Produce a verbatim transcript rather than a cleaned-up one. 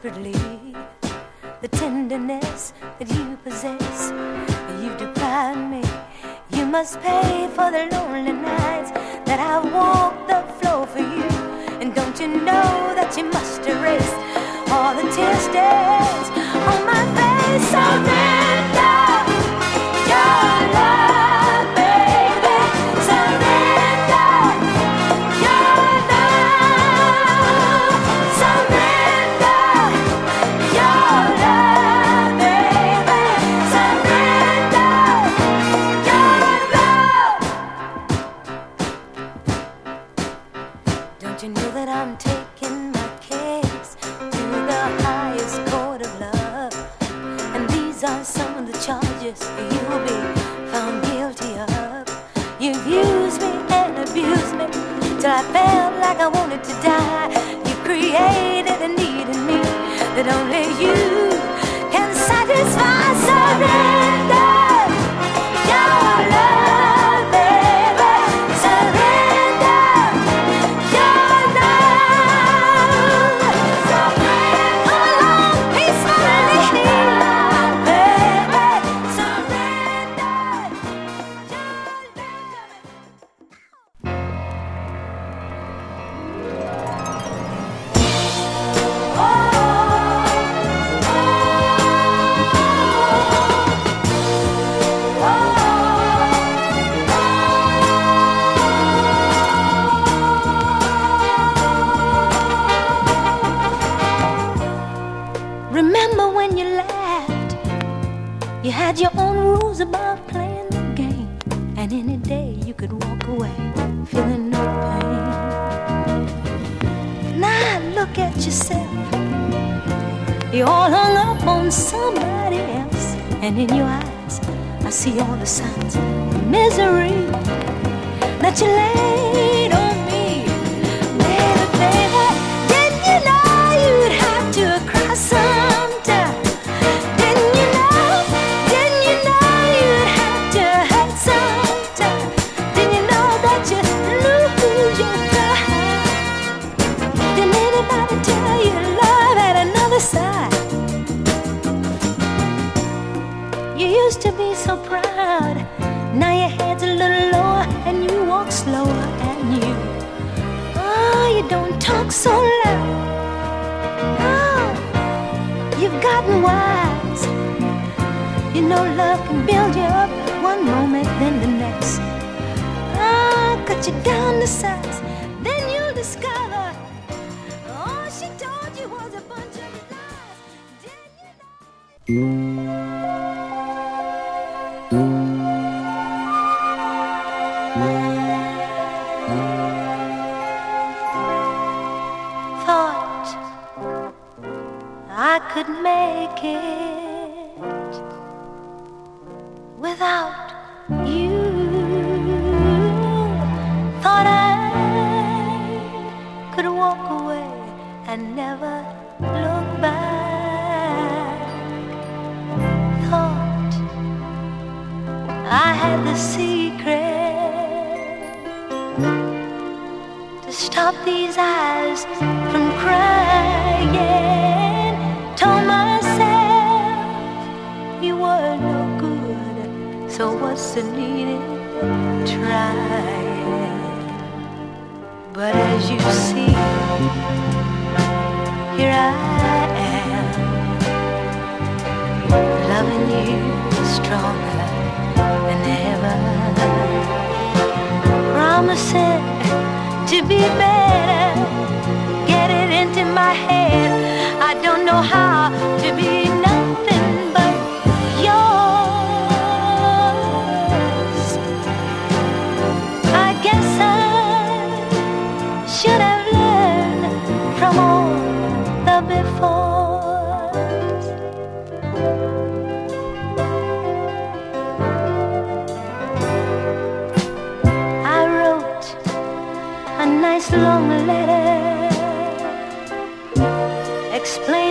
desperately. The tenderness that you possess, you deprive me. You must pay for the lonely nights that I walk the floor for you. And don't you know that you must erase all the tear stains on my face? Surrender your love, baby. Surrender your love. Surrender your love, baby. Surrender your love. Don't you know that I'm taking my case to the highest court of love? And these are some of the charges you'll be found guilty of. You've used me and abused me till I felt like I wanted to die. You created a need in me that only you can satisfy. Surrender your love, baby. Surrender your love. Come along peacefully, baby. Surrender your Remember when you laughed? You had your own rules about playing the game, and any day you could walk away feeling no pain. Now look at yourself. You're all hung up on somebody else, and in your eyes I see all the signs of misery that you laid on me. Baby, baby, didn't you know you'd have to cry sometime? Didn't you know, didn't you know you'd have to hurt sometime? Didn't you know that you lose your pride? Didn't anybody tell you love had another side? You used to be so proud, now your head's a little lower and you walk slower, and you, oh, you don't talk so loud. Oh, you've gotten wise. You know love can build you up one moment, then the next. Ah, cut you down to size, then you'll discover all she told you was a bunch of lies. Didn't you know? Thought I could make it without you. Thought I could walk away and never look back. Thought I had the secret to stop these eyes from crying. Told myself you were no good, so what's the need in trying? But as you see, here I am, loving you stronger than ever, promising to be better. Get it into my head, I don't know how to be nothing but yours. I guess I should have learned from all the befores. I wrote a nice long letter explain